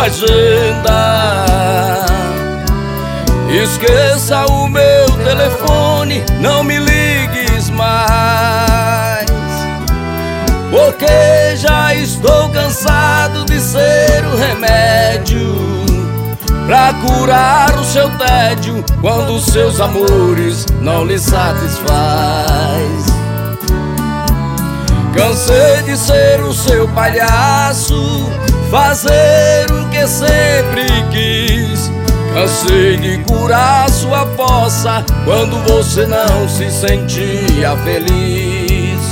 agenda. Esqueça o meu telefone, não me ligues mais, porque já estou cansado de ser o remédio pra curar o seu tédio quando os seus amores não lhe satisfaz. Cansei de ser o seu palhaço, fazer o que sempre quis. Cansei de curar sua fossa quando você não se sentia feliz.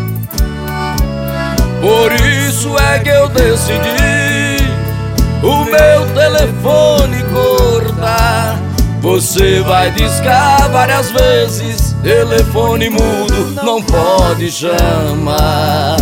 Por isso é que eu decidi o meu telefone cortar. Você vai discar várias vezes, telefone mudo não pode chamar.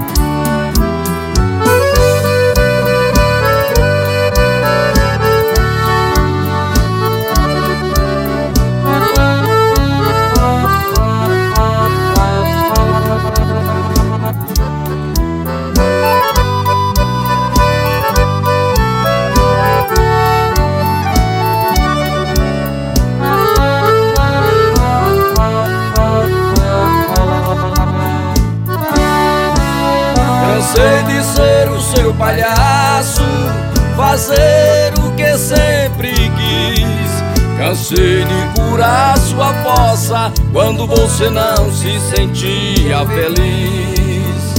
Cansei de ser o seu palhaço, fazer o que sempre quis. Cansei de curar sua fossa quando você não se sentia feliz.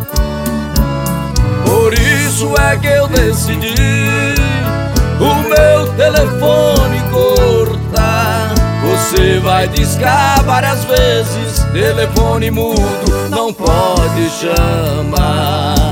Por isso é que eu decidi o meu telefone cortar. Você vai discar várias vezes, telefone mudo não pode chamar.